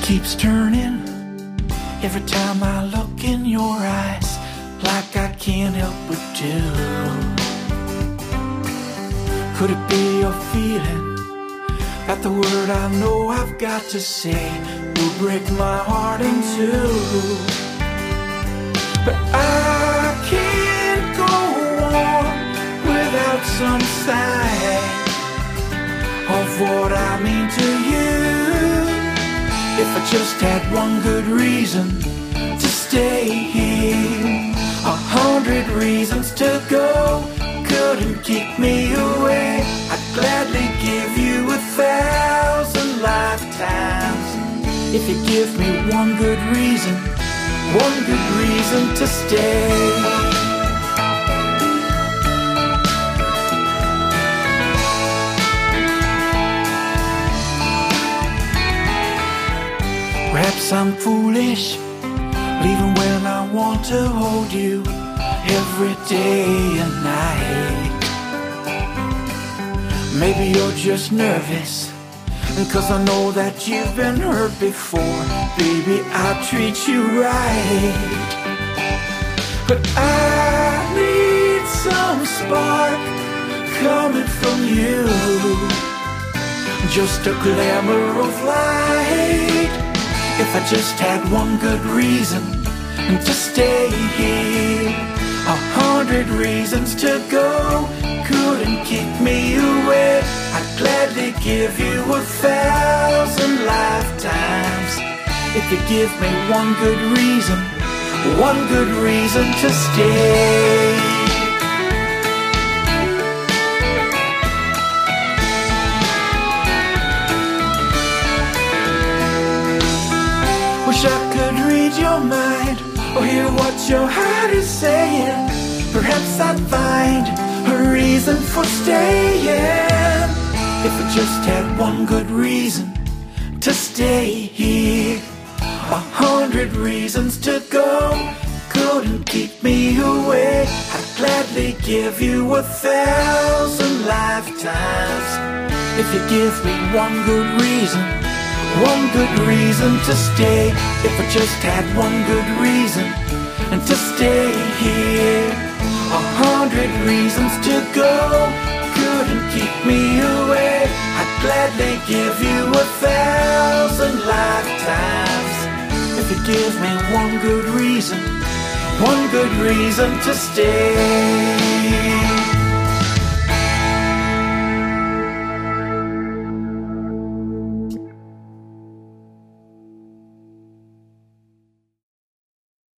keeps turning every time I look in your eyes, like I can't help but do. Could it be your feeling that the word I know I've got to say will break my heart in two? But I can't go on without some sign of what I mean to you. If I just had one good reason to stay here, 100 reasons to go couldn't keep me away. I'd gladly give you 1,000 lifetimes if you give me one good reason to stay. Perhaps I'm foolish, leaving when I want to hold you every day and night. Maybe you're just nervous, 'cause I know that you've been hurt before. Baby, I'll treat you right. But I need some spark coming from you, just a glimmer of light. If I just had one good reason to stay here, 100 reasons to go couldn't keep me away. I'd gladly give you 1,000 lifetimes if you give me one good reason to stay. Wish I could read your mind or hear what your heart is saying. Perhaps I'd find a reason for staying. If I just had one good reason to stay here, 100 reasons to go couldn't keep me away. I'd gladly give you 1,000 lifetimes if you give me one good reason to stay. If I just had one good reason to stay here, 100 reasons to go couldn't keep me away. I'd gladly give you 1,000 lifetimes if you give me one good reason to stay.